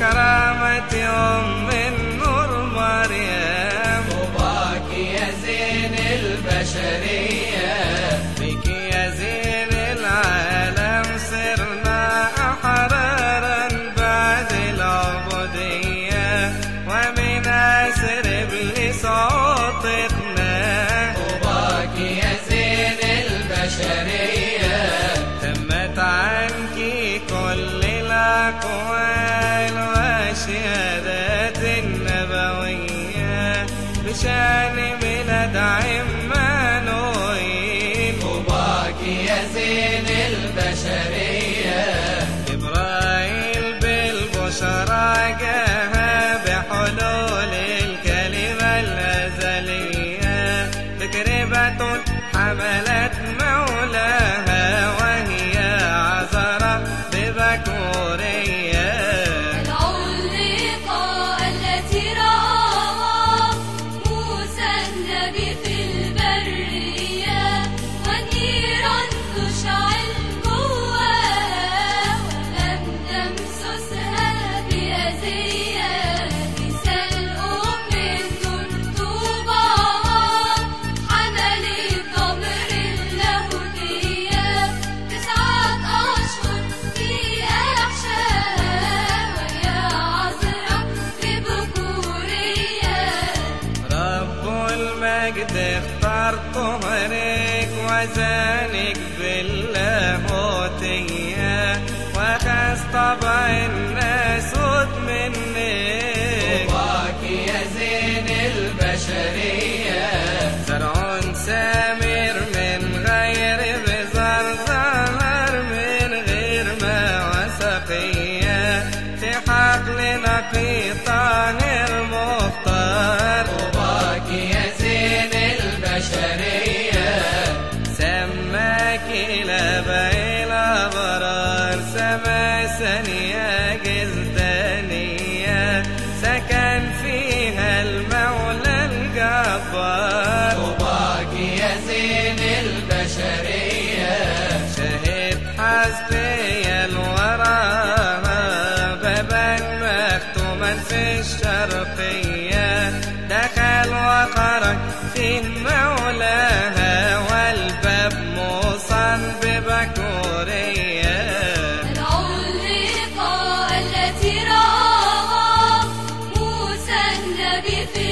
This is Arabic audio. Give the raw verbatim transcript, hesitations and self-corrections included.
بكرامة أم النور مريم. طوباك يا زين البشرية، بك يا زين العالم صرنا أحرارا بعد العبودية، ومن أسر إبليس عتقنا. طوباك يا زين البشرية، تمت عنك كل الأقوال والشهادات النبوية بشأن ميلاد عمانوئيل. طوباك يا زين البشرية، جبرائيل بالبشرى جاها بحلول الكلمة الأزلية، تجربة حملت مولاها وهي عذراء ببكورية. العلقة التي رآها موسى النبي في البرية، والنيران تشعل جواها ولم تمسسها بأذية. مثال أم النور طوباها، حملت ضمر اللاهوتية تسعة أشهر في أحشائها، وهي عذراء ببكورية. رب المجد اختار طهرك وزانك باللاهوتية، وخاس طبع الناسوت منك. طوباك يا زين البشرية، زرع سامر من غير بذر، ظهر من غير ما وسقية، في حقل نقي طاهر مختار. طوباك يا زين البشرية، سماك لبى الأبرار، سما ثانية جزدانية، سكن فيها المولى الجبار. طوباك يا زين البشرية، شهد حسبي الوراها، بابا مختوما في الشرقية، دخل وخرج فيه مولاها، والباب موصى ببكورية. العلقة التي رآها موسى النبي في